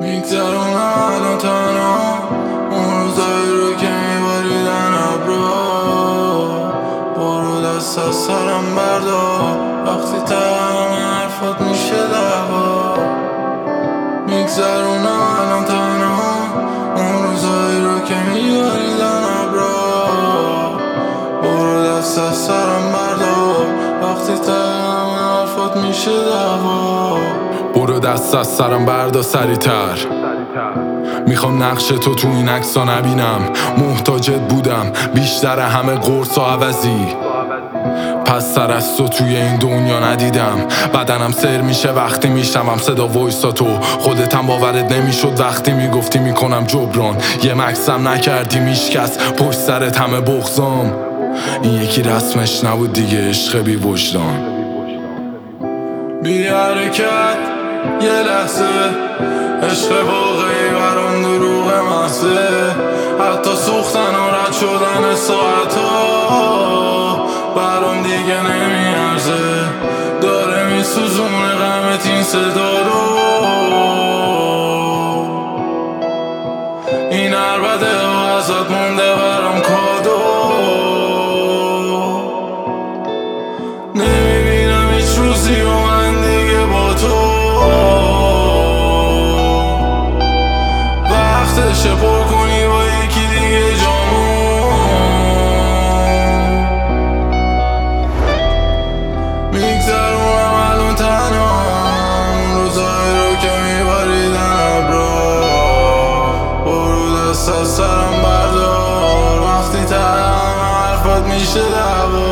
میگذرونم الان تنها اون روزایی رو که میباریدن ابرا. برو دست از سرم بردار وقتی تمام حرفات میشه دعوا. میگذرونم الان تنها اون روزایی رو که میباریدن ابرا. برو دست از سرم بردار وقتی تمام حرفات میشه دعوا. برو دست از سرم بردار سریعتر، میخوام نقش تو این عکسا نبینم. محتاجت بودم بیشتر همه قرص و عوضی، پس سر از تو توی این دنیا ندیدم. بدنم سر میشه وقتی میشنوم صدا وایسا تو. خودتم باورت نمیشد وقتی میگفتی میکنم جبران. یه مکسم نکردی میشکست پشت سرت همه بغضام. این یکی رسمش نبود دیگه، عشق بی وجدان. بی حرکت یه لحظه، عشق واقعی برام دروغ محضه. حتی سوختن و رد شدن ساعتها برام دیگه نمیارزه. داره میسوزونه غمت این صدا رو. این عربده ها ازت مونده برام کادو. نمیبینم هیچ روزی و من دیگه با تو. وقتشه پر کنی با یکی دیگه جامو. میگذرونم الان تنها اون روزایی رو که میباریدن ابرا. برو دست از سرم بردار وقتی تمام حرفات میشه دعوا.